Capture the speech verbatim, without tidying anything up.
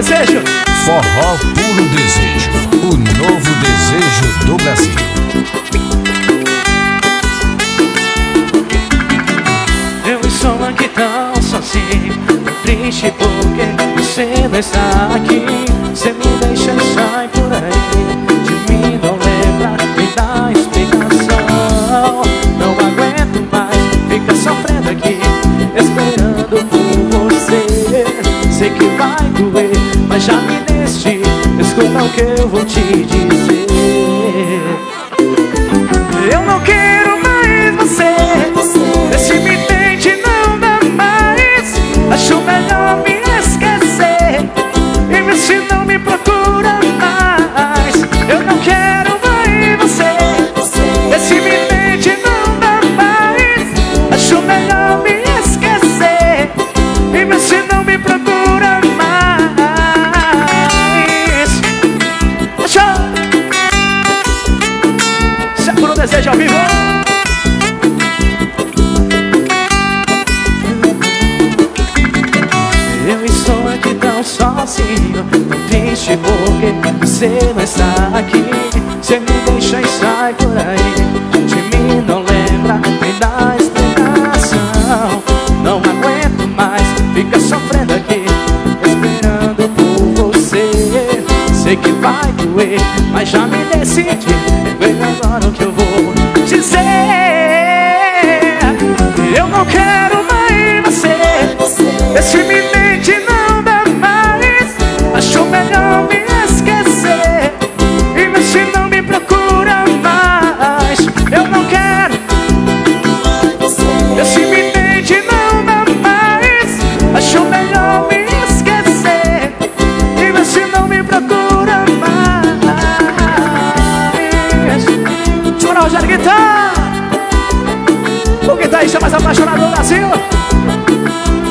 Desejo. Forró Puro Desejo, o novo desejo do Brasil. Eu estou aqui tão sozinho, tão triste porque você não está aqui. Você me deixa e sai por aí, de mim não lembra, me dá explicação. Não aguento mais, fica sofrendo aqui, esperando por você. Sei que vai doer, mas já me decidi. Escuta o que eu vou te dizer. Eu não quero mais você, esse me tente não dá mais. Acho melhor me esquecer e ver se não me procura mais. Eu não quero mais você, esse me tente não dá mais. Acho melhor me esquecer e ver se não me procura mais. Deixa se por um desejo ao vivo. Eu estou aqui tão sozinho, tão triste porque você não está aqui. Você me deixa e sai por aí, de mim não lembra, me dá explicação. Não aguento mais, fica sofrendo aqui, esperando por você. Sei que vai doer, mas já me decidi. Veja agora o que eu vou dizer. Eu não quero mais você, esse me mente não dá mais. Acho melhor me esquecer e ver se não me procura mais. Eu não quero, esse me mente não dá mais. Acho melhor me esquecer e ver se não me procura mais. Chora, Rogério Guitar, o guitarrista mais apaixonado do Brasil.